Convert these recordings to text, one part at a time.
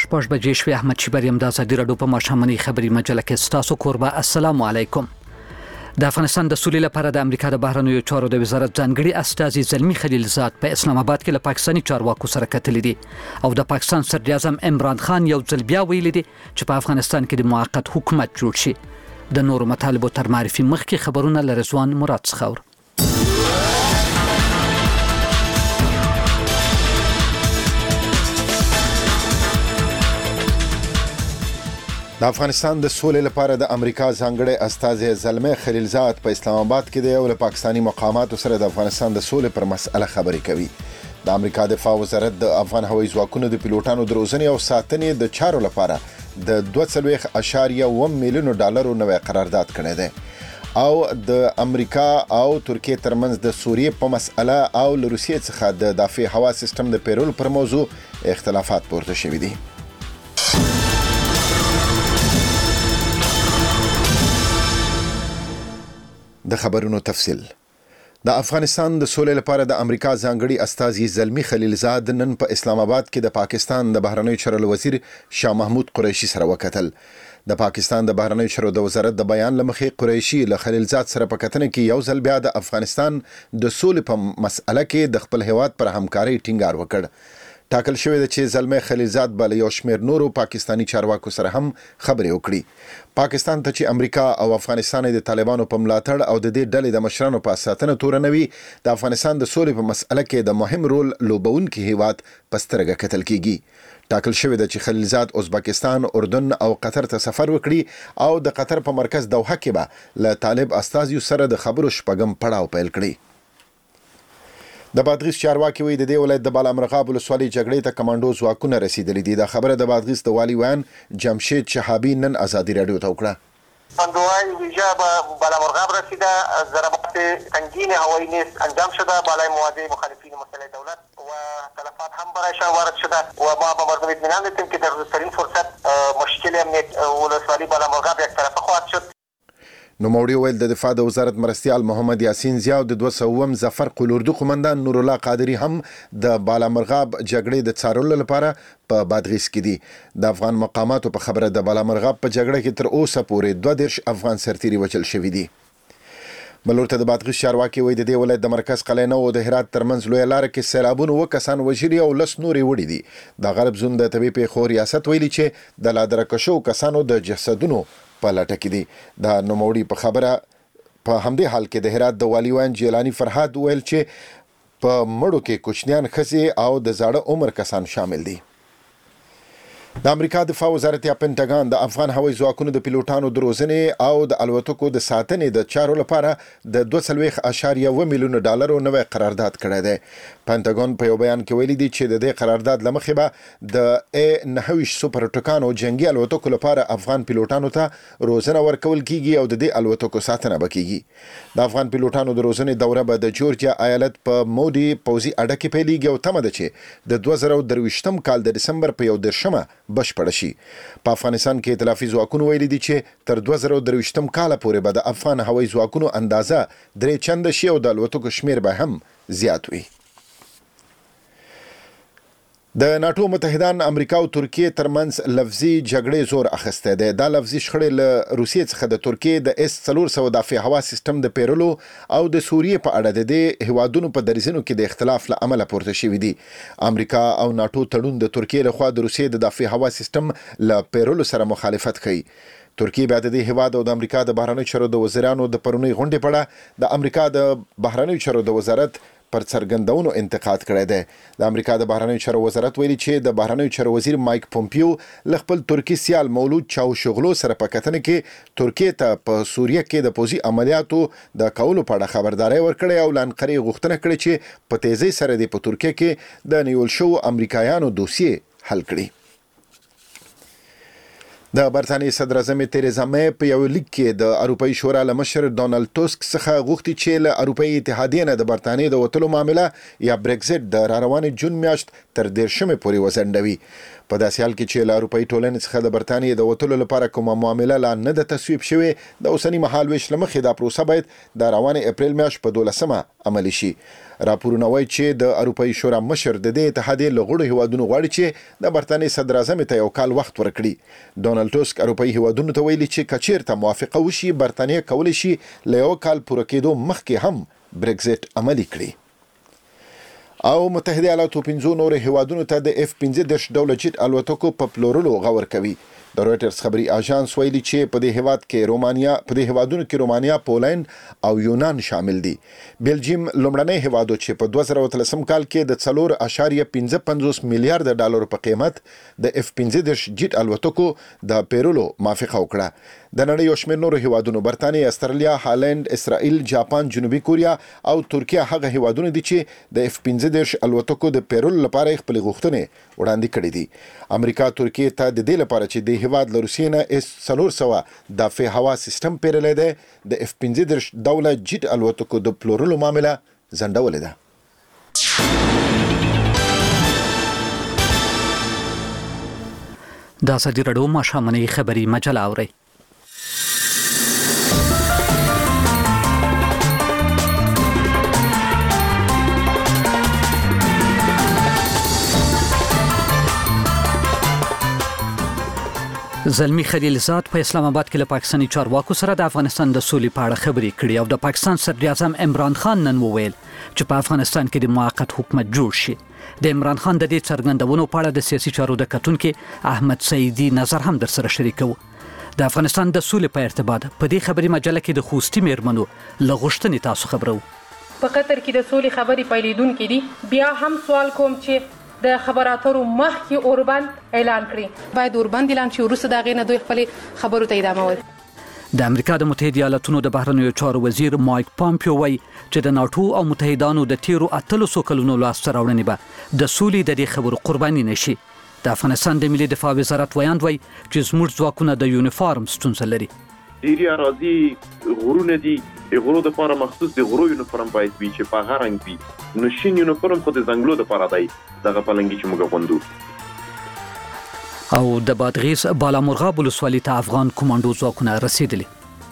شپږ بجې شوې. احمد شیبر یم د ازادي راډیو په ماښامنۍ خبري مجله کې ستاسو کوربه. السلام علیکم. د افغانستان د سولې لپاره د امریکا د بهرنیو چارو د وزارت ځانګړي استازي زلمی خلیلزاد په اسلام آباد کې له پاکستاني چارواکو سره کتلي دي او د پاکستان صدر اعظم عمران خان یو ځل بیا ویلي دي چې په افغانستان کې د موقت حکومت جوړ شي. د نورو مطالبو تر معرفي مخکې خبرونه له رضوان مراد څخه اورو. د افغانستان د سولې لپاره د امریکا ځانګړي استازي زلمی خلیلزاد په اسلام آباد کې د یو پاکستانی مقاماتو سره د افغانستان د سولې پر مسأله خبرې کوي. د امریکا دفاع وزارت د افغان هوایي ځواکونو د پیلوټانو د روزنې او ساتنې د چارو لپاره د 2.1 میلیون ډالر نوې قرارداد کړی دی او د امریکا او ترکیه ترمنځ د سوریې په مسأله او له روسیې څخه د دافع هوا سیستم د پیرول پر موضوع اختلافات پورته شوي دي. د خبرونو تفصیل. د افغانستان د سولې لپاره د امریکا ځانګړي استازي زلمی خلیلزاد نن په اسلام آباد کې د پاکستان د بهرنیو چارو وزیر شاه محمود قریشي سره وکتل. د پاکستان د بهرنیو چارو د وزارت د بیان لمخې قریشي له خلیلزاد سره په کتنه کې یو ځل بیا د افغانستان د سولې په مسأله کې د خپل هیواد پر همکاري ټینګار وکړ. ټاکل شوی دی چې زلمی خلیلزاد بل یو شمېر نورو پاکستانی چارواکو سره هم خبرې وکړي. پاکستان ته چې امریکا او افغانستان د طالبانو په ملاتړ او د دې ډلې د مشرانو په ساتنه تورنوي، د افغانستان د سولې په مسأله کې د مهم رول لوبونکي هیواد په سترګه کتل کیږي. ټاکل شوی دی چې خلیلزاد ازبکستان، اردن او قطر ته سفر وکړي او د قطر په مرکز دوحه کې به له طالب استازیو سره د خبرو شپږم پړاو پیل کړي. د بادغیس چارواکي وایي د دې ولایت د بالامرغاب ولسوالۍ جګړې ته کمانډو ځواکونه رسیدلي دي. دا خبره د بادغیس د والي ویان جمشید شهابي نن ازادي راډیو ته وکړه. کمانډوهای ویژه به بالامرغاب رسیده، ضربات سنگین هوایی نیز انجام شده بالای مواضع مخالفین مسلح دولت و تلفات هم برایشان وارد شده و ما به مردم اطمینان دادیم که در روزترین فرصت مشکل امنیت ولسوالی بالامرغاب یک طرفه خواهد شد. نوموړي ویل د دفاع د وزارت مرستیال محمد یاسین ضیا او د 200م ظفر قلوردو قومندان نور الله قادری هم د بالامرغاب جګړې د څارلو لپاره په بادغیس کې دي. د افغان مقاماتو په خبره د بالامرغاب په جګړه کې تر اوسه پورې 22 افغان سرتیري وژل شوي دي. بلور ته د بادغیس چارواکي وایي د دې ولایت د مرکز قلعه نو او د هرات ترمنځ لویه لاره کې سیلابونه 9 کسان وژلي او 10 نورې وړي دي. د غرب زون د طبي پیښو ریاست ویلي چې د لادرکشو کسانو د جسدونو په لټه کې دي. د نوموړي په خبره په همدې حال کې د هرات د والي وان جیلانی فرهاد ویل چې په مړو کې کوچنیان، ښځې او د زاړه عمر کسان شامل دي. د امریکا دفاع وزارت یا پینټاګان د افغان هوایي ځواکونو د پیلوټانو د روزنې او د الوتکو د ساتنې د چارو لپاره د 2.1 میلیون ډالر نوې قرارداد کړی دی. پینټاګان په یو بیان کې ویلي دی چې د دې قرارداد لمخې به د A-9 سوپر ټوکانو جنگي الوتکو لپاره افغان پیلوټانو ته روزنه ورکول کیږي او د دې الوتکو ساتنه به کیږي. د افغان پیلوټانو د روزنې دوره به د جورجیا ایالت په مودي پوځي اډه کې پیلېږي او تمه ده چې د 2023م کال د دسمبر په 1 بشپړ شي. په افغانستان کې ائتلافي ځواکونو ویلي دي چې تر 2023م کال پورې به د افغان هوایي ځواکونو اندازه 3 چنده شي او د الوتکو شمیر به هم زیات وي. د ناتو متحدان امریکا او ترکیه ترمنځ لفظي جګړې زور اخیسته ده. دا لفظي شخړې له روسیې څخه د ترکیه د S-400 دافع هوا سیستم د پیرلو او د سوریې په اړه د دې هوادونو په درزینو کې د اختلاف له امله پورته شوی دي. امریکا او ناتو تړون د ترکیه لخوا د روسیې د دافع هوا سیستم له پیرلو سره مخالفت کوي. ترکیه بیا د دې هواد او د امریکا د بهرنیو چارو د وزیرانو د پرونی غونډې په اړه د امریکا د بهرنیو چارو د وزارت پر څرګندونو انتقاد کړی دی. د امریکا د بهرنیو چارو وزارت ویلي چې د بهرنیو چارو وزیر مایک پومپیو له خپل ترکی سیال مولود چاوشغلو سره په کتنه کې ترکیه ته په سوریه کې د پوځي عملیاتو د کولو په اړه خبرداري ورکړې او لانقرې غوښتنه کړې چې په تیزی سره د ترکیه کې د نیول شو امریکایانو دوسیه حل کړي. د برتانیې صدر اعظم تریزا مې په یو لیک کې د اروپایي شورا له مشر ډونالد ټسک څخه غوښتي چې له اروپایي اتحادیې نه د برتانیې د وتلو معامله یا برگزټ د راروانې جون میاشت تر 13 پورې وځنډوي. په داسې حال کې چې له اروپایي ټولنې څخه د برتانیې د وتلو لپاره کومه معامله لا نه د تصویب شوې، د اوسني مهال ویش لمخې دا پروسه باید د روانې اپریل میاشت په 12 عملی شي. راپورونه وایي چې د اروپאי شورا مشر د دې اتحادیې له غړو هیوادونو غواړي چې د برتانیې صدر اعظم ته یو کال وخت ورکړي. ډونالد ټسک اروپאי هیوادونو ته ویلي چې کچیرته موافقه وشي برتانیې کولی شي له یو کال پوره کېدو مخکې هم برگزیټ عملی کړي. او متحده ایالاتو 15 نور هیوادونو ته د F-15 ډوله جیټ الوتکو په پلورلو غور کوي. د رويټرز خبري اژانس ویلي چې په دې هیواد کې هیوادونو کې رومانیا، پولند او یونان شامل دي. بلجیم لومړنی هیواد چې په 2013 کال کې د 4.55 میلیارډ ډالر په قیمت د F-15 جیټ الوتکو د پیرولو موافقه وکړه. د نړۍ یو شمېر نور هیوادونو برتانیې، استرالیا، هالند، اسرائیل، جاپان، جنوبي کوریا او ترکیه هغه هیوادونه دي چې د F-15 الوتکو د پیرولو لپاره خپل غوښتنې وړاندې کړې دي. امریکا ترکیه ته د دې لپاره چې د هیواد له روسیې نه S-400 دافع هوا سیستم پیرلې ده د F-15 ډوله جیټ الوتکو د پلورلو معامله ځنډولې ده. دا ازادي راډیو ماښامنۍ خبري مجله اوري. زلمی خلیلزاد په اسلام آباد کې له پاکستاني چارواکو سره د افغانستان د سولې په اړه خبرې کړې او د پاکستان صدر اعظم عمران خان نن وویل چې په افغانستان کې د موقت حکومت جوړ شي. د عمران خان د دې څرګندونو په اړه د سیاسي چارو د کتونکو احمد سعیدي نظر هم در سره شریکو. د افغانستان د سولې په ارتباط په دې خبري مجله کې د خوستي میرمنو لغښتنې تاسو خبرو. په قطر کې د سولې خبري پیلیدونکو دي. بیا هم سوال کوم چې د خبراتو مخکې اوربند اعلان کړي. باید اوربند اعلان شي ورسره دا غینه دوی خپل خبرو ته ادامه ورکړي. د امریکا د متحده ایالاتونو د بهرنیو چارو وزیر مایک پامپیو وایي چې د ناتو او متحدانو د تیرو 800 کلونو لاسته راوړنې به د سولې د دې خبرو قرباني نشي. د افغانستان د ملي دفاع وزارت ویاند وایي چې زموږ ځواکونه د یونیفارم ستونزه لري. ډیری اراضي غرونه دي، غرو د لپاره مخصوص د غرو یونیفارم باید وي چې په هغه رنګ وي. نو شین یونیفارم خو د ځنګلو د لپاره دی، دغه پلنګي چې موږ غوندو. او د بادغیس بالامرغاب ولسوالۍ ته افغان کمانډو ځواکونه رسیدلي.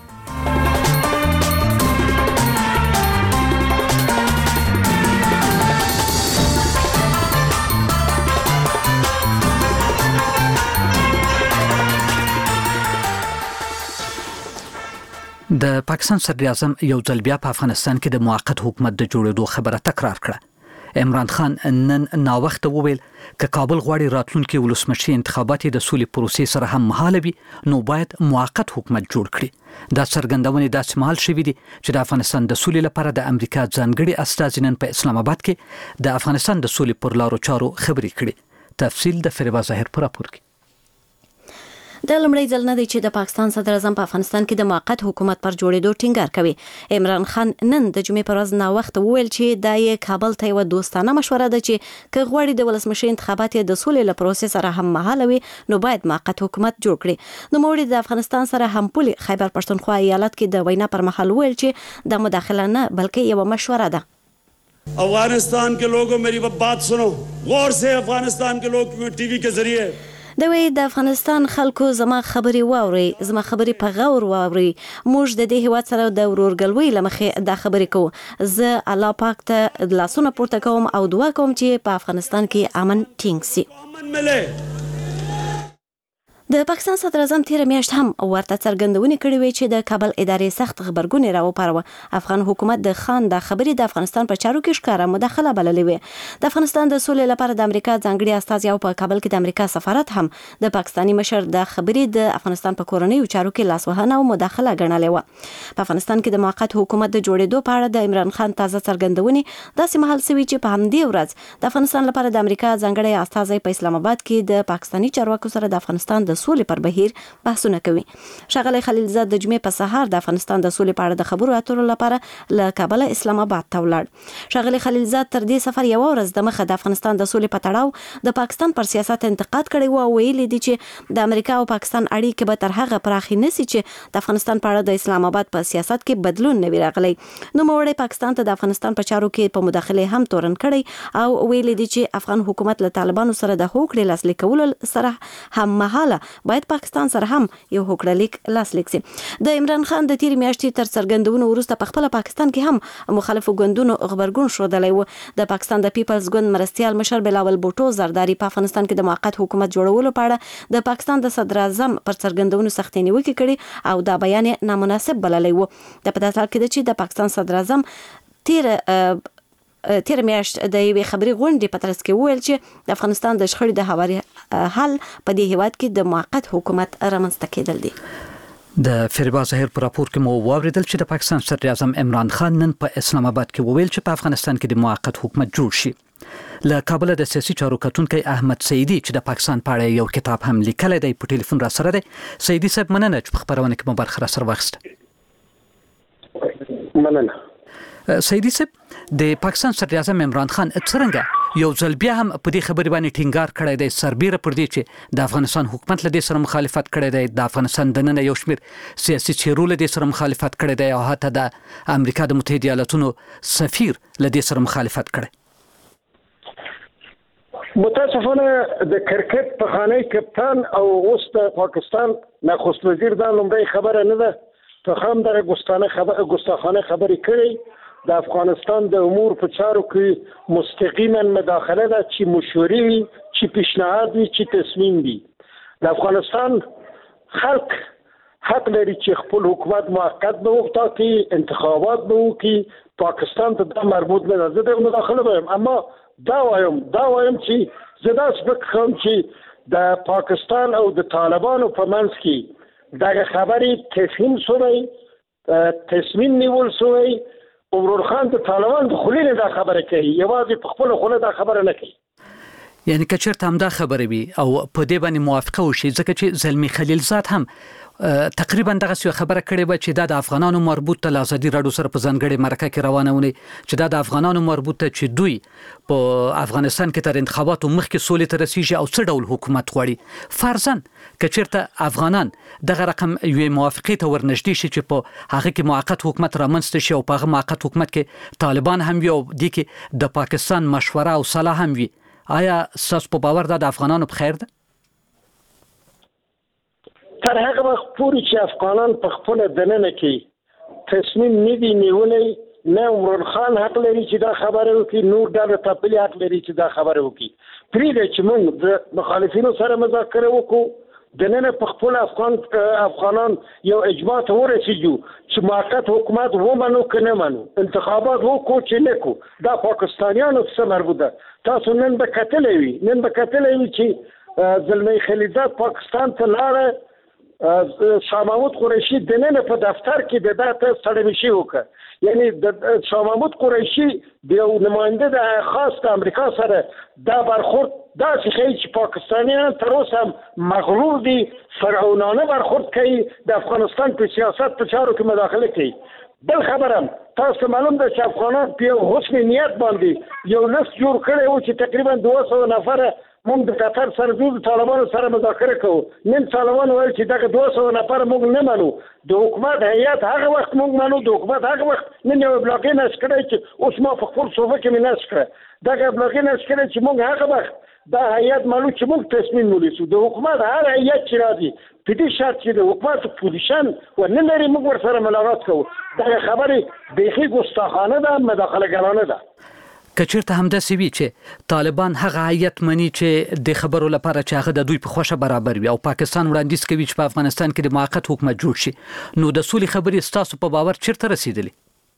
د پاکستان صدر اعظم یو ځل بیا په افغانستان کې د موقت حکومت د جوړېدو خبره تکرار کړه. عمران خان نن ناوخته وویل ک کابل غواړي راتلونکي ولسمشي انتخابات د سولې پروسې سره هم مهاله وي نو باید موقت حکومت جوړ کړي. دا څرګندونه داسې مهال شوې دي چې د افغانستان د سولې لپاره د امریکا ځانګړي استازي نن په اسلام آباد کې د افغانستان د سولې پر لارو چارو خبرې کړي. تفصیل د فریبا ظاهر پر راپور کې. د لمړی ځل نه دی چې د پاکستان صدر اعظم په افغانستان کې د موقت حکومت پر جوړېدو ټینګار کوي. عمران خان نن د جمعې پر ورځ ناوخته وویل چې دا یې کابل ته یو دوستانه مشوره ده چې که غواړي د ولسمشي انتخابات د سولې له پروسې سره هم مهاله وي نو باید موقت حکومت جوړ کړي. نو موږ د افغانستان سره هم پولي خیبر پښتونخوا ایالت کې د وینا پر مهال وویل چې د مداخله نه بلکې یو مشوره ده. افغانستان के लोगों मेरी बात सुनो गौर से. افغانستان के लोग टीवी के जरिए د افغانستان خلکو زما خبري واوري، زما خبري په غور واوري. موږ د دې هیواد سره د ورورګلوي لمخې دا خبري کوو. زه الله پاک ته لاسونه پورته کوم او دعا کوم چې په افغانستان کې امن ټینګ سي. د پاکستان صدر اعظم تیر میاشت هم ورته څرګندونې کړې وې چې د کابل ادارې سخت خبرګونې راوپاروه. افغان حکومت د خان د خبرې د افغانستان په چارو کې ښکاره مداخله بللې وې. د افغانستان د سولې لپاره د امریکا ځانګړي استازي او په کابل کې د امریکا سفارت هم د پاکستاني مشر د خبرې د افغانستان په کورنیو چارو کې لاسوهنه او مداخله ګڼلې وه. په افغانستان کې د موقت حکومت د جوړېدو په اړه د عمران خان تازه څرګندونې داسې مهال سوي چې په همدې ورځ د افغانستان لپاره د امریکا ځانګړي استازي په اسلام آباد کې د پاکستاني چارواکو سره د افغانستان د سولې پر بهیر بحثونه کوي. ښاغلی خلیلزاد د جمعې په سهار د افغانستان د سولې په اړه د خبرو اترو لپاره له کابل اسلام آباد ته ولاړ. ښاغلی خلیلزاد تر دې سفر یو ورځ د مخه د افغانستان د سولې په تړاو د پاکستان پر سیاست انتقاد کړی و او ویلي دي چې د امریکا او پاکستان اړیکې به تر هغه پراخې نشي چې د افغانستان په اړه د اسلام آباد په سیاست کې بدلون نه وي راغلی. نو موړی پاکستان ته د افغانستان په چارو کې په مداخله هم تورن کړی او ویلي دي چې افغان حکومت له طالبانو سره د هوکړې لاسلیک کولو سره هم مهاله باید پاکستان سره هم یو هوکړه لیک لاسلیک شي. د عمران خان د تیر میاشتې تر څرګندونو وروسته په خپل پاکستان کې هم مخالفو ګوندونو خبرګون شودلی و. د پاکستان د پیپلز ګوند مرستیال مشر بلاول بوټو زرداری په افغانستان کې د موقت حکومت جوړولو په اړه د پاکستان د صدر اعظم پر څرګندونو سختې نیوکې کړي او دا بیان نامناسب بللی و. د په داسې حال کې چې د پاکستان صدر اعظم تیر میاشت د یوې خبري غونډې په ترڅ کې وویل چې د افغانستان د شخړې د هواري حل په دې هیواد کې د موقت حکومت رامنځته کېدل دي. د فریبا ظاهر پر راپور کې مو واوریدل چې د پاکستان صدر اعظم عمران خان نن په اسلام آباد کې وویل چې په افغانستان کې د موقت حکومت جوړ شي. له کابل د سیاسي چارو کتونکي احمد سیدی چې د پاکستان په اړه یو کتاب هم لیکلی دی په ټلیفون را سره دی. سیدی صاحب مننه چې په خبرونه کې مو برخه را سره واخیسته. مننه. سیدی صاحب د پاکستان صدر اعظم عمران خان څنګه یو ځل بیا هم په دې خبرې باندې ټینګار کړی دی سربیره پر دې چې د افغانستان حکومت له دې سره مخالفت کړی دی، د افغانستان دننه یو شمېر سیاسي چیرو له دې سره مخالفت کړی دی او حتی د امریکا د متحده ایالاتونو سفیر له دې سره مخالفت کړی. متاسفانه د کرکټ پخوانی کپتان او اوس د پاکستان نخست وزیر دا لومړی خبره نه ده په خام دغه ګستاخانه خبرې کړي. د افغانستان د امور په چارو کې مستقیما مداخله ده، چې مشورې وي، چې پیشنهاد وي، چې تصمیم وي. د افغانستان خلک حق لري چې خپل حکومت موقت به وټاکي، انتخابات به وکړي. پاکستان ته دا مربوط نه ده. زه د مداخله وایم، اما دا وایم چې زه داسې فکر کوم چې د پاکستان او د طالبانو په منځ کې دغه خبرې تصمیم نیول شوی. عمران خان د طالبان د خلینو دا خبره کوي، یوازې په خپل خله دا خبره نه کوي. یعنی که چېرته هم دا خبره وي او په دې باندې موافقه وشي، ځکه چې زلمی خلیلزاد هم تقریبا دغه څه خبره کړې و چې دا د افغانانو مربوط ته ازادي راډیو سره په ځانګړي مرکه کې روانه ونی چې دا د افغانانو مربوط ته چې دوی په افغانستان کې تر انتخاباتو مخکې سولې ته رسیږي او څه ډول حکومت غواړي. فرضاً که چېرته افغانان دغه رقم یوې موافقې ته ورنږدې شي چې په هغه کې موقت حکومت رامنځته شي او په هغه موقت حکومت کې طالبان هم وي او دې کې د پاکستان مشوره او صلاح هم وي، آیا ستاسو په باور دا د افغانانو په خیر ده؟ تر هغه وخت پورې چې افغانان په خپل دننه کې تصمیم نه دی نیولی، نه عمران خان حق لري چې دا خبره وکړي، نور ډله ټاپلي حق لري چې دا خبره وکړي. پرېږده چې موږ د مخالفینو سره مذاکره وکړو، دننه په خپل افغانان یو اجماع ته ورسېږو چې موقت حکومت ومنو که نه منو، انتخابات وکړو چې نه کړو. دا پاکستانیانو څه مربوط ده. تاسو نن به کتلی وي چې زلمی خلیلزاد پاکستان ته لاړه، شاه محمود قریشي دننه په دفتر کې د دغه سړی وکړه. یعنی د شاه محمود قریشي د یو نماینده د خاص د امریکا سره دا برخورد داسې ښیي چې پاکستانیان تر اوسه هم مغرور دي، فرعونانه برخورد کوي، د افغانستان په سیاست په چارو کې مداخله کوي. بل خبره تاسو معلوم ده چې افغانان په یو حسن نیت باندې یو لست جوړ کړی و چې تقریبا 200 نفره موږ د قطر سره د طالبانو سره مذاکره کوو. نن طالبان وایي چې دغه 200 نفر موږ نه منو. د حکومت هیئت هغه وخت موږ منو، د حکومت هغه وخت نن یو ابلاغي نشر کړی چې اوس ما په خپل صوفه کې مې نشر کړه. دغه ابلاغي نشر کړی چې موږ هغه وخت دا هیئت مالو چې موږ تصمیم ونیسو. د حکومت هر هیئت چې راځي په دې شرط چې د حکومت پوزیشن ونه لري موږ ورسره ملاقات کوو. دغه خبرې بیخي ګستاخانه ده، مداخله ګرانه ده. که چېرته همداسې وي چې طالبان هغه هیئت مني چې د خبرو لپاره چې هغه د دوی په خوښه برابر وي او پاکستان وړاندیز کوي چې په افغانستان کې د موقت حکومت جوړ شي، نو د سولې خبرې ستاسو په باور چېرته رسیدلې؟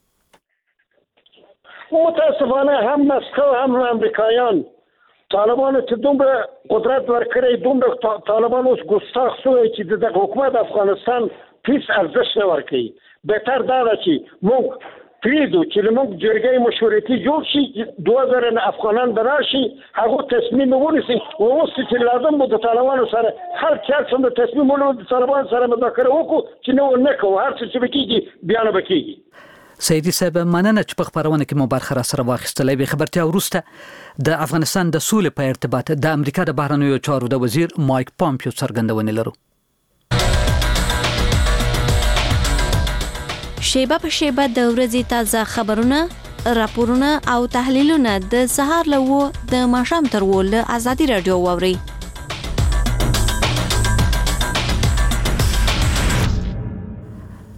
متاسفانه هم مسکو هم امریکایان طالبانو ته دومره قدرت ورکړی، دومره طالبان اوس ګستاخ شوی چې د حکومت افغانستان هیڅ ارزښت نه ورکوي. بهتر دا ده چې موږ پریدو چې موږ جرګې مشورتي جوړ شي، 2000 افغانان دراشي، هغه تصمیم ونیسي او اوس چې لازم د طالبانو سره هر چا څنګه تصمیم ونیسي، د طالبانو سره مذاکره وکړو چې نه کوو، هر څه چې بکیږي بیان بکیږي. سیدی صاحب مننه چې په خبرونه کې مو برخه را سره واخیستلې. به خبرتیا وروسته د افغانستان د سولې په ارتباط د امریکا د بهرنیو چارو د وزیر مایک پامپیو څرګندونه لرو. شیبه په شیبه د ورځې تازه خبرونه، راپورونه او تحلیلونه د سهار له 9 د ماښام تر 10 له ازادي رادیو واوري.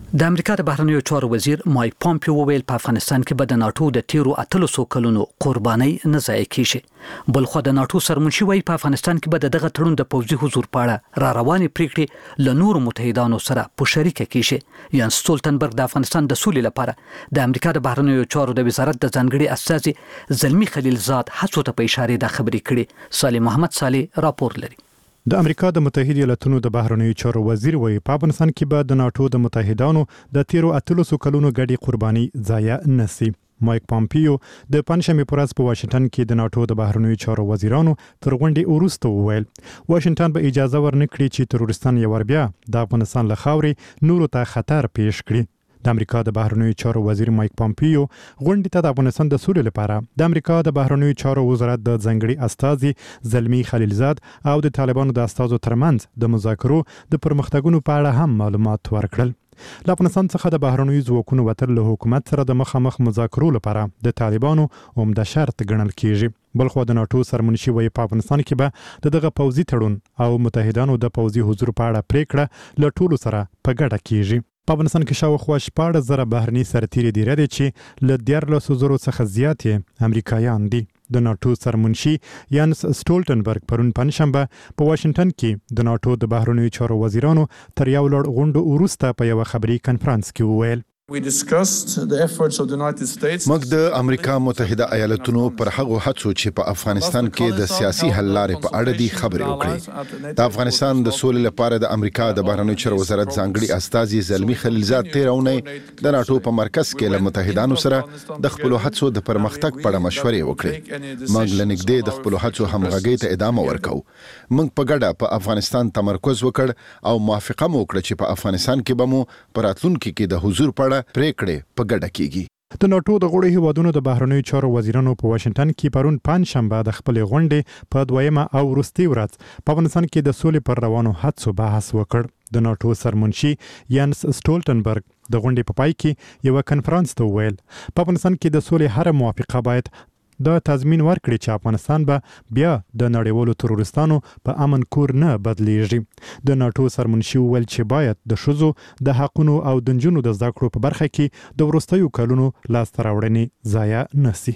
د امریکا د بهرنیو چارو وزیر مایک پامپیو وویل په افغانستان کې به د ناتو د تیرو 800 کلونو قرباني نه ضایع کیږي. بلخو د ناتو سرمنشي وایي په افغانستان کې به دغه تړون د پوځي حضور په اړه را روانې پریکړې له نورو متحدانو سره په شریکه کیږي. یان سټولټنبرګ د افغانستان د سولې لپاره د امریکا د بهرنیو چارو د وزارت د ځانګړي استازي زلمی خلیلزاد هڅو ته په اشاره د خبرې کړې. صالح محمد صالح راپور لري. د امریکا د متحده ایالاتونو د بهرنیو چارو وزیر وایي په افغانستان کې به د ناتو د متحدانو د تیرو 800 کلونو ګډي قرباني ضایع نشي. مایک پامپیو د پنځمې پر ورځ په واشنگټن کې د ناتو د بهرنیو چارو وزیرانو تر غونډې وروسته وویل واشنگټن به اجازه ورنکړي چې تروریستان یو ور بیا د افغانستان له خاورې نورو ته خطر پیښ کړي. د امریکا د بهرنیو چارو وزیر مایک پامپیو غونډې ته د افغانستان د سولې لپاره د امریکا د بهرنیو چارو وزارت د ځانګړي استازي زلمی خلیلزاد او د طالبانو د استازو ترمنځ د مذاکرو د پرمختګونو په اړه هم معلومات ورکړل. له افغانستان څخه د بهرنیو ځواکونو وتل له حکومت سره د مخامخ مذاکرو لپاره د طالبانو عمده شرط ګڼل کیږي. بلخو د ناتو سرمنشي وایي په افغانستان کې به دغه پوځي تړون او متحدانو د پوځي حضور په اړه پریکړه له ټولو سره په ګډه کیږي. په افغانستان کې شاوخوا 14,000 بهرني سرتیري دي چې له 14,000 څخه زیات امریکایان دي. د ناتو سرمنشي یانس سټولټنبرګ پرون پنځشنبه په واشنگټن کې د ناتو د بهرنیو چارو وزیرانو تر یو لړ غونډو وروسته په یو خبري کانفرنس کې وویل موږ د امریکا متحده ایالاتونو پر هغه هڅو چې په افغانستان کې د سیاسي حل لارې په اړه دي خبرې وکړې. د افغانستان د سولې لپاره د امریکا د بهرنیو چارو وزارت ځانګړي استازي زلمی خلیلزاد تیرونه د ناتو په مرکز کې له متحدانو سره د خپل هڅو د پرمختګ په اړه مشورې وکړې. موږ لنګدې د خپل هڅو همغږي ته ادامه ورکو. موږ په ګډه په افغانستان تمرکز وکړ او موافقه مو وکړه چې په افغانستان کې به مو په راتلونکي کې د حضور په اړه پریکړې په ګډه کیږي. د ناتو د غړو هیوادونو د بهرنیو چارو وزیرانو په واشنگټن کې پرون پنځشنبه د خپل غونډې په دویمه او وروستۍ ورځ په افغانستان کې د سولې پر روانو هڅو بحث وکړ. د ناتو سرمنشي یانس سټولټنبرګ د غونډې په پای کې یو کانفرنس ته وویل په افغانستان کې د سولې هر موافقه باید دا تضمین ورکړي چې افغانستان به بیا د نړیوالو تروریستانو په امن کور نه بدلیږي. د ناتو سرمنشي وویل چې باید د ښځو د حقونو او د نجونو د زده کړو په برخه کې د وروستیو کلونو لاسته راوړنې ضایع نشي.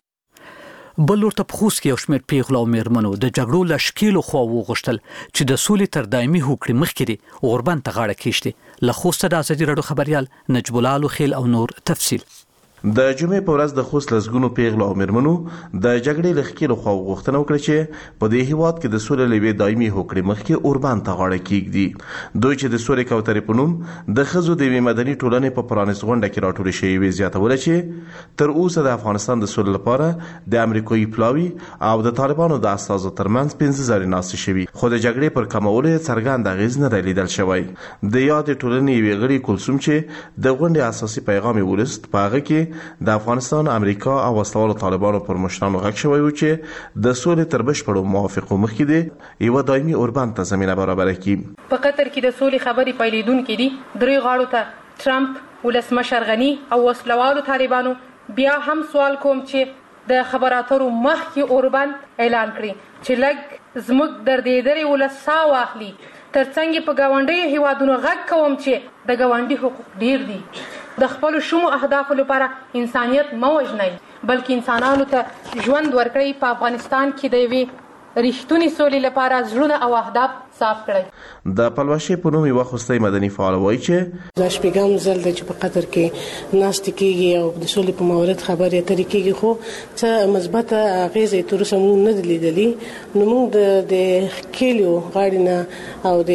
بل ورته په خوست کې یو شمېر پیغلو او میرمنو د جګړو له شکیلو خوا وغوښتل چې د سولې تر دایمي هوکړې مخکې دي غوربند ته غاړه کېږدي. له خوسته د ازادي راډیو خبریال نجیب الله الخیل او نور تفصیل. د جمعې په ورځ د خوست لسګونو پیغلو او میرمنو د جګړې له ښکېلو خوا غوښتنه وکړه چې په دې هیواد کې د سولې له یوې دایمي هوکړې مخکې اوربند ته غاړه کېږدي. دوی چې د سورې کوترې په نوم د ښځو د یوې مدني ټولنې په پرانیست غونډه کې راټولې شوې زیاتوله چې تر اوسه د افغانستان د سولې لپاره د امریکایي پلاوي او د طالبانو د استازو ترمنځ 15 ناستې شوي، خو د جګړې پر کمولو یې څرګند اغېز نه دی لیدل شوی. د یادې ټولنې یوې غړي کلثوم چې د غونډې اساسي پیغام یې ولست په هغه کې د افغانستان، امریکا او وسلوالو طالبانو پر مشرانو غږ شوی و چې د سولې تر بشپړو موافقو مخکې دی یوه دایمي اوربند ته زمینه برابره کړي. په قطر کې د سولې خبرې پیلېدونکې دي. درې غاړو ته ټرمپ، ولسمشر غني او وسلوالو طالبانو بیا هم سوال کوم چې د خبراترو مخکې اوربند اعلان کړي چې لږ زموږ دردېدلې ولس ساه واخلي. ترڅنګ په ګاونډیو هیوادونو غږ کوم چې د ګاونډي حقوق ډیر دي. د خپل شومو اهدافو لپاره انسانیت مه وژنئ، بلکې انسانانو ته ژوند ورکړئ. په افغانستان کې د یوې رښتونې سولې لپاره زړونه او اهداف صاف کړئ. د پلوشې په نوم یوه خوستی مدني فعال وایي چې دا شپږم ځل دی چې په قطر کې ناستې کېږي او د سولې په مورد خبرې اترې کېږي، خو څه مثبته اغېزه یې تر اوسه موږ نه دي لیدلي. نو موږ د ښکېلیو غاړې نه او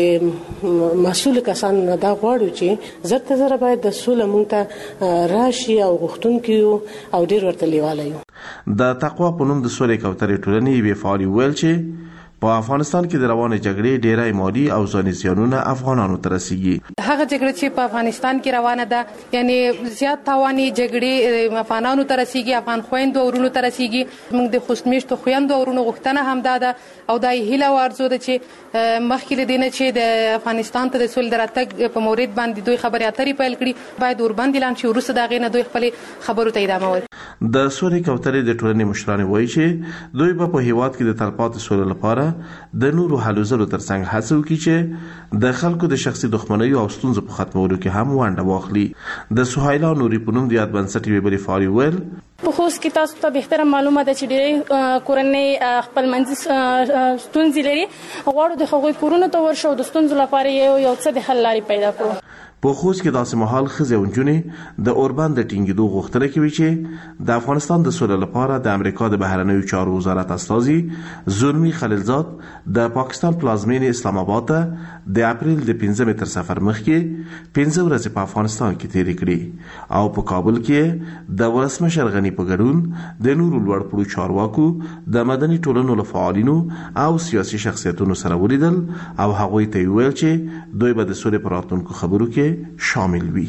د مسؤلو کسانو نه دا غواړو چې زر ته زره باید د سوله موږ ته راشي او غوښتونکي یو او ډېر ورته لیواله یو. د تقوا په نوم د سولې کوترې ټولنې یوې فعالې وویل چې په افغانستان کې د روانې جګړې ډېری مالي او ځاني زیانونه افغانانو ته رسیږي. هغه جګړه چې په افغانستان کې روانه ده، یعنی زیات تاواني جګړې افغانانو ته رسیږي، افغان خویندو ورونو ته رسیږي. موږ د خوست میشتو خویندو ورونو غوښتنه هم ده او دا هیله او ارزو ده چې مخکې له دې نه چې د افغانستان ته د سولې د راتګ په مورد باندې دوی خبرې اترې پیل کړي، باید اوربند اعلان شي. وروسته د هغې نه دوی خپلې خبرو ته ادامه ورکړي. د سولې کوترې د ټولنې مشرانې وایي چې دوی به په هیواد کې د تلپاتې سولې لپاره لپاره د نورو هلو ځلو ترڅنګ هڅه وکړي چې د خلکو د شخصي دښمنۍ او ستونزو په ختمولو کې هم ونډه واخلي. د سهیلا نوري په نوم د یاد بنسټ یوې بلې فعالې وویل په خوست کې تاسو ته بهتره معلومه ده چې ډېری کورنۍ خپل منځي ستونزې لري. غواړو د هغوی کورونو ته ورشو د ستونزو لپاره یو څه د حل لارې پیدا کړو. په خوست کې داسې مهال ښځې او نجونې د اوربند د ټینګېدو غوښتنه کوي چې د افغانستان د سولې لپاره د امریکا د بهرنیو چارو وزارت استازي زلمي خلیلزاد د پاکستان پلازمینې اسلام آباد ته د اپریل د 15 تر سفر مخکې 15 ورځې په افغانستان کې تیرې کړې او په کابل کې د ولسمشر غني په ګډون د نورو لوړپوړو چارواکو د مدني ټولنو له فعالینو او سیاسي شخصیتونو سره ولیدل او هغوی ته ویل چې دوی به د سولې په راتلونکو خبرو کې شامل وي.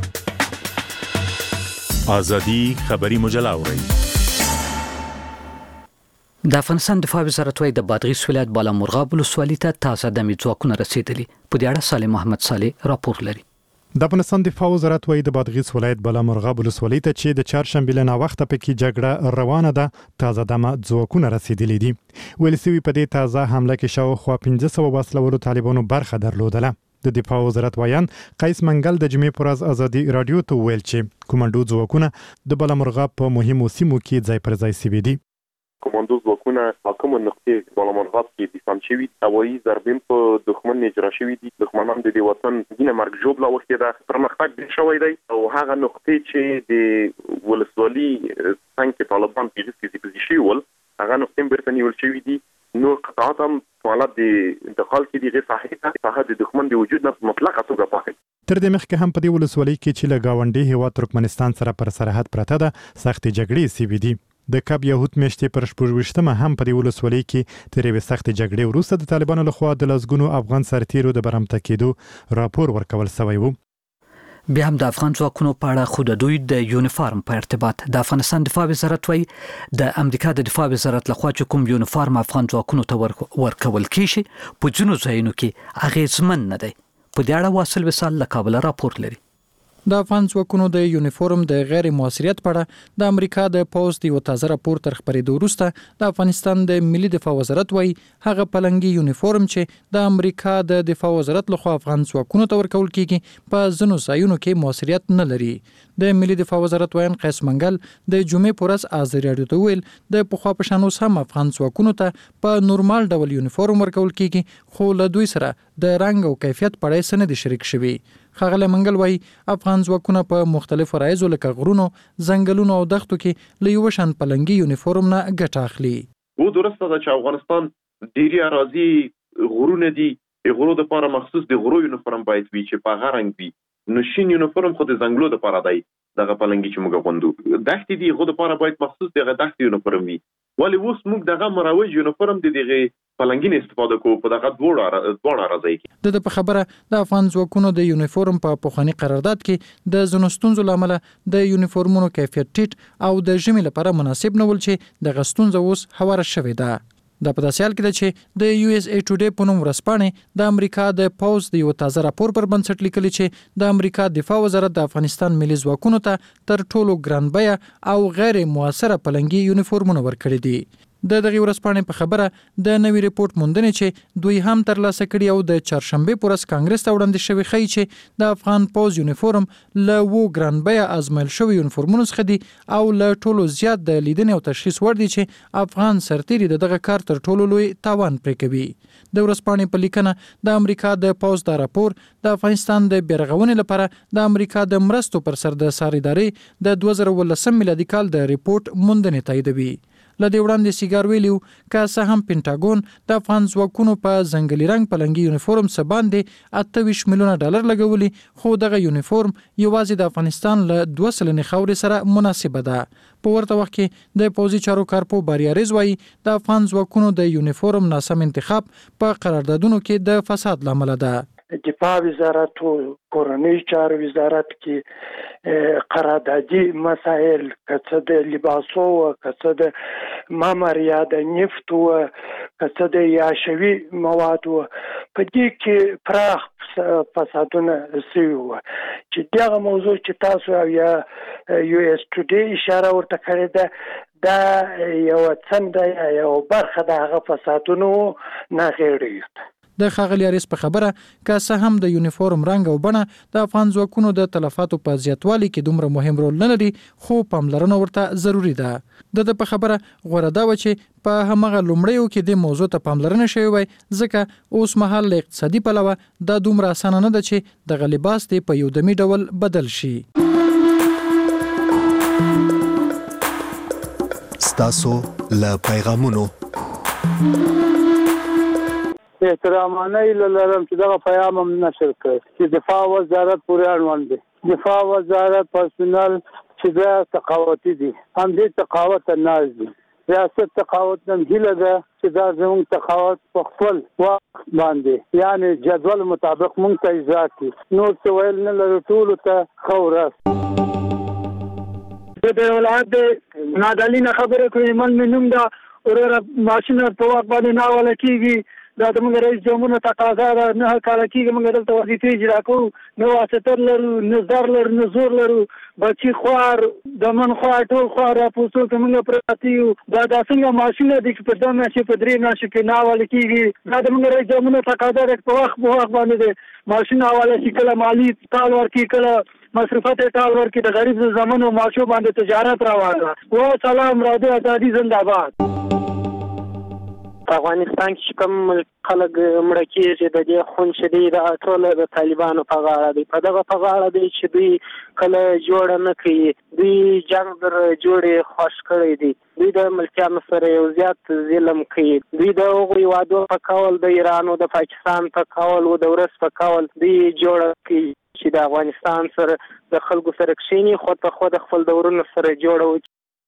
آزادی خبری مجله اورئ. د افغانستان دفاع وزارت وايي د بادغیس ولایت بالامرغاب ولسوالۍ ته تازه دمي ځواکونه رسیدلي. په دې اړه صالح محمد صالح راپور لري. د افغانستان دفاع وزارت وايي د بادغیس ولایت بالامرغاب ولسوالۍ ته چې د چهارشنبې له ناوخته پکې جګړه روانه ده تازه دمه ځواکونه رسیدلي دي. ویل سوي په دې تازه حمله کې شاوخوا 1500 وسلوالو طالبانو برخه درلودله. د دفاع وزارت وایان قیس منګل د جمعې پر ورځ ازادي رادیو ته ویل چې کمانډو ځواکونه د بالامرغاب په مهمو سیمو کې ځای پر ځای سوي دي. کمانډو ځواکونه حاکم نقطې بالامرغاب کې دفاع شوي هوایي ضربې په دښمن اجرا شوي دي. دښمنان د وطن دینه مرګ جوړ لا وخت ده پرمختګ ډیر شوی دی او هغه نقطې چې د ولسوالۍ څنګه طالبان پیږي چې شي ول هغه نقطې برته نیول شوی دي. نور قطعات هم حالت د انتقال کې دغه صحه د دښمن د وجود نه مطلقه توګه پاکي. تر دې مخکې هم په دې ولسوالۍ کې چې له گاونډي هیواد ترکمنستان سره پر سرحد پرته ده سختې جګړې سوي دي. د کب یهود میاشتې پر 28مه هم په دې ولسوالۍ کې تر یوې سختې جګړې وروسته د طالبانو لخوا د لسګونو افغان سرتیرو د برمته کېدو راپور ورکول شوی و. بیا هم د افغان ځواکونو په اړه خو د دوی د یونیفارم په ارتباط د افغانستان دفاع وزارت وايي د امریکا د دفاع وزارت لخوا چې کوم یونیفارم افغان ځواکونو ته ورکول کیږي په ځینو ځایونو کې اغیزمن نه دی. په دې اړه واصل وصال له کابل راپور لري. د افغان ځواکونو د یونیفورم د غیر موثریت په اړه د امریکا د پوز د یو تازه راپور تر خبرېدو وروسته د افغانستان د ملي دفاع وزارت وايي هغه پلنګي یونیفورم چې د امریکا د دفاع وزارت لخوا افغان ځواکونو ته ورکول کیږي په ځینو ځایونو کې موثریت نه لري. د ملي دفاع وزارت وایي قیس منګل د جمعې پر ورځ ازادي رادیو ته ویل د پخوا په شان اوس هم افغان ځواکونو ته په نورمال ډول یونیفورم ورکول کیږي خو له دوی سره د رنګ او کیفیت په اړه سند شریک شوي. ښاغلی منګل وایي افغان ځواکونه په مختلفو رایزو لکه غرونو ځنګلونو او دښتو کې له یو شان پلنګي یونیفورم نه ګټه اخلي. و درسته ده چې افغانستان ډیری اراضي غرونه دي غرو د لپاره مخصوص د غرو یونیفورم باید وي چې په هغه رنګ وي. نو شین یونیفورم خو د ځنګلو د لپاره دی دغه پلنګي چې موږ غوندو دښتې دي غو د لپاره باید مخصوص دغه دښتې یونیفورم وي. ولی اوس موږ دغه مروج یونیفورم د دغه پلنګین استفاده کوو په دغه دوه راځي کې. د په خبره د افغان ځواکونو د یونیفورم په پوخانی قرارداد کې د ځینو ستونزو لامل د یونیفورمونو کیفیت ټیټ او د ژمي لپاره مناسب نه ول چې د غستونزه اوس هواره شوې ده. د په داسې حال کې ده چې د یو اس ای ټوډے په نوم ورځپاڼې د امریکا د پوز د یو تازه راپور پر بنسټ لیکلي چې د امریکا دفاع وزارت د افغانستان ملي ځواکونو ته تر ټولو ګران بیه او غیر موثره پلنګي یونیفورمونه ورکړي دي. د دغه ورځپاڼې په خبره د نوې ریپورت موندنې چې دوی هم ترلاسه کړي او د چهارشنبه پر ورځ کانګرس ته وړاندې شوی ښیي چې د افغان پوز یونیفورم له و ګران بیه ازمایل شوی یونیفورمونو څخه دي او له ټولو زیات د لیدنې او تشخیص وړ دي چې افغان سرتیري دغه کار تر ټولو لوی تاوان پرې کوي. د ورځپاڼې په لیکنه د امریکا د پوز د راپور د افغانستان د بیرغونې لپاره د امریکا د مرستو پر سر د ساریداري د 2019 میلادي کال د ریپورت موندنې تاییدوي. لدې وړاندې سیګار ویلیو که څه هم پینټاګون د افغان ځواکونو په ځنګلي رنګ پلنګي یونیفورم څخه باندې 28 میلیونه ډالر لګولي خو دغه یونیفورم یوازې د افغانستان له 2 سلنې خاورې سره مناسبه ده. په ورته وخت کې د پوځي چارو کارپو باریاریز وایي د افغان ځواکونو د یونیفورم ناسم انتخاب په قراردادونو کې د فساد لامل ده. دفاع وزارت او کورنۍ چارو وزارت کې قراردادي مسائل کڅه د لباسو او کڅه د ماموریا د نفت او کڅه د یاشوي مواد په دې کې پراخ فسادونه سوي و چې دغه موضوع چې تاسو یا یو اس ټوډے اشاره ورته کړې ده دا یو څنډه یو برخه د هغه فسادونو نه غیړي. د ښاغلي حارث په خبره که څه هم د یونیفورم رنګ او بڼه د افغان ځواکونو د تلفاتو په زیاتوالي کې دومره مهم رول نه لري، خو پاملرنه ورته ضروری ده. د په خبره غوړه دا و چې په همغه لومړیو کې د موضوع ته پاملرنه شوی وای، ځکه اوس مهال له اقتصادي پلوه دا دومره اسانه نه ده چې د لباس دی په یو دمي ډول بدل شي. ستاسو له پیغامونو احترامانه لرم چې دغه پیغام هم نشر کړ چې دفاع وزارت پورې اړوند دی. دفاع وزارت پرسونل چې دا تقاوتي دي، هم دې تقاوت نه دي. ریاست تقاوت نه هیله ده چې دا زموږ تقاوت په خپل وخت باندې یعنی جدول مطابق موږ ته اجرا کړي. نور څه ویل نه لرو، ټولو ته ښه ورځ. د ولایت نادالینه خبره کوي، من مې نوم ده وروره ماشین په وخت باندې نه ولا کېږي. دا د موږ رئیس جمهور تقاضا ده، نه کار کېږي. موږ دلته وظیفې اجرا کوو، نه واسطه لرو، نه زر لرو، نه زور لرو. بچي خوار د من خوار ټول خوار راپوسو ته موږ پراته یو. دا څنګه ماشین دي چې په 2 میاشتې په 3 میاشتې کې نه حواله کېږي. دا د موږ رئیس جمهور تقاضا ده په وخت باندې ماشین حواله شي، کله مالی ټال ورکړي، کله مصرفات ټال ورکړي. د غریب زمانو معاشو باندې تجارت راوړه. و سلام راډیو ازادي زنده باد. افغانستان کې کوم خلک مړه کېږي د دې خون چې دی د ټول د طالبانو په غاړه دی، په دغه په غاړه دی چې دوی کله جوړ نه کوي. دوی جنگ در جوړې خوښ کړی دي، دوی د ملکیانو سره یو زیات ظلم کوي. دوی د هغوی وعدو په کول، د ایران او د پاکستان په کول او د روس په کول دوی جوړ کوي چې د افغانستان سره د خلکو سره کښیني، خود په خود خپل د ورونو سره جوړوي.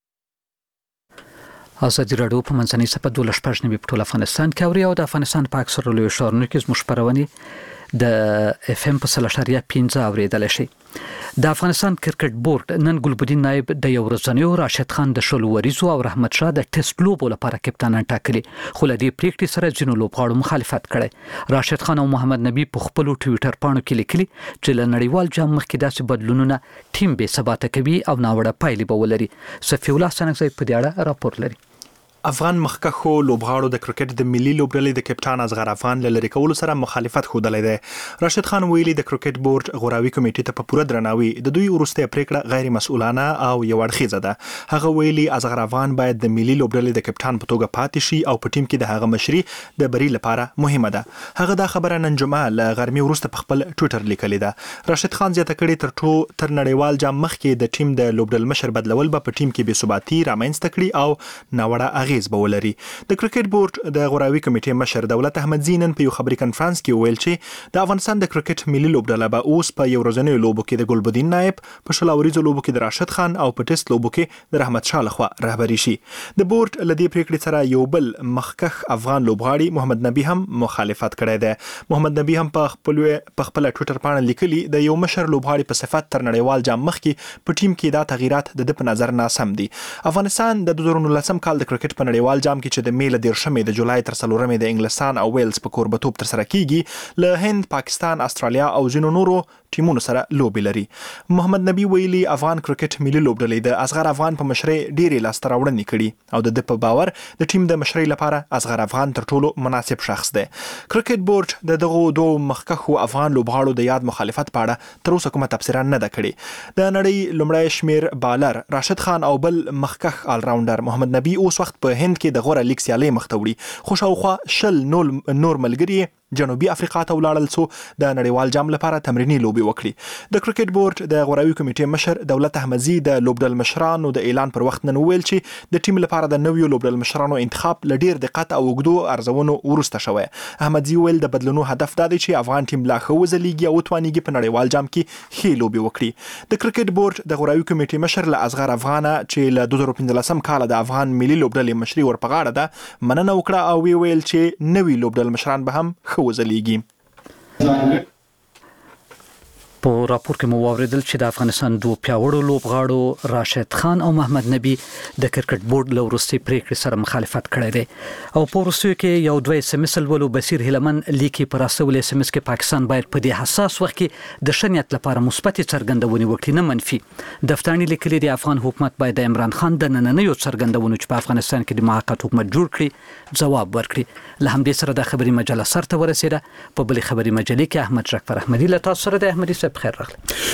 ازادي راډیو په منځنۍ صفحه 12 په ټول افغانستان کې اوري او د افغانستان په اکثره لوی ښارونو کې زموږ خبرونه د اف ام په 3.15 اوریدل شي. د افغانستان کرکټ بورډ نن ګلبدین نائب د یو ورځنیو راشد خان د شلو وریزو او رحمت شاه د ټیسټ لوبو لپاره کپتانان ټاکلي، خو له دې پریکړې سره ځینو لوبغاړو مخالفت کړي. راشد خان او محمد نبی په خپل ټوئیټر پاڼو کې لیکلي چې له نړیوال جام مخکې داسې بدلونونه ټیم به ثبات کوي او ناوړه پایلې به ولري. صفی الله سنگزی په دې اړه راپور لري. افغان مخکښو لوبغاړو د کرکټ د ملي لوبډلې د کپټان اصغر افغان لری کولو سره مخالفت خوده دی. راشد خان ویلي د کرکټ بورډ غوراوي کمیټې ته په پوره درناوي د دوی وروسته پریکړه غیر مسؤلانه او یو اړخیزه ده. هغه ویلي اصغر افغان باید د ملي لوبډلې د کپټان په توګه پاتې شي او په ټیم کې د هغه مشري د بری لپاره مهمه ده. هغه دا خبره نن جمعه له غرمې وروسته په خپل ټوئیټر لیکلې ده. راشد خان زیاته کړې تر نړیوال جام مخکې د ټیم د لوبډل مشر بدلول به په ټیم کې بې ثباتي رامنځته کړي او ناوړه اغیز به ولري. د کرکټ بورډ د غوراوي کمیټې مشر دولت احمدزي نن په یو خبري کانفرنس کې ویل چې د افغانستان د کرکټ ملي لوبډله به اوس په یو ورځنیو لوبو کې د ګلبدین نائب، په شلاوریزو لوبو کې د راشد خان او په ټیسټ لوبو کې د رحمت شاه لخوا رهبري شي. د بورډ لدی پریکړې سره یو بل مخکښ افغان لوبغاړي محمد نبی هم مخالفت کړی دی. محمد نبی هم په خپل ټوئیټر باندې لیکلي د یو مشر لوبغاړي په صفت تر نړیوال جام مخکې په ټیم کې دا تغیرات د په نظر ناسم دي. افغانستان د 2019 کال د کرکټ په نړیوال جام کې چې د میله 13 د جولای تر 4 د انګلستان او ویلز په کوربتوب تر سره کیږي له هند، پاکستان، استرالیا او ځینو نورو ټیمونو سره لوبي لري. محمد نبی ویلي افغان کرکټ ملي لوبډلې د اصغر افغان په مشرۍ ډېرې لاسته راوړنې کړي او د په باور د ټیم د مشرۍ لپاره اصغر افغان تر ټولو مناسب شخص دی. کرکټ بورډ د دغه دوه مخکښو افغان لوبغاړو د یاد مخالفت په اړه تر اوسه کومه تبصره نه ده کړې. د نړۍ لومړی شمیر بالر راشد خان او بل مخکښ آل راونډر محمد نبی اوس وخت په هند کې د غوره لیګ سیالۍ مخ ته وړي، خو شاوخوا 20 نور ملګري جنوبي افریقا ته ولاړل څو د نړیوال جام لپاره تمرینی لوبي وکړي. د کرکټ بورډ د غوراوي کمیټې مشر دولت احمدزي د لوبډل مشرانو د اعلان پر وخت نن ویل چې د ټیم لپاره د نویو لوبډل مشرانو انتخاب ل ډیر دقت او وګدو ارزونو ورسته شوی. احمدزي ویل د بدلونو هدف دا دی چې افغان ټیم لا ښه وځلېږي او توانیږي په نړیوال جام کې ښې لوبي وکړي. د کرکټ بورډ د غوراوي کمیټې مشر له اصغر افغانه چې له 2015 کال د افغان ملي لوبډلې مشري ور په غاړه ده مننه وکړه او ویل چې نوی لوبډل مشران به هم ښه وځلېږي. په راپور کې مو واوریدل چې د افغانستان دوه پیاوړو لوبغاړو راشد خان او محمد نبی د کرکټ بورډ له وروستي پریکړې سره مخالفت کړی دی او په وروستیو کې یو دوه SMS ولولو بصیر هلمن لیکي پر اسول SMS کې پاکستان باید په دې حساس وخت کې د شنیت لپاره مثبت څرګندونې وکړي نه منفي. دفترانی لیکلي دی افغان حکومت باید د عمران خان د نننیو څرګندونو چې په افغانستان کې د موقت حکومت جوړ کړي ځواب ورکړي. له همدې سره د خبري مجله سرته ورسېده. په بلې خبري مجلې کې احمد شکر احمدي له تاسو سره د احمدي صاحب خیر راغلی.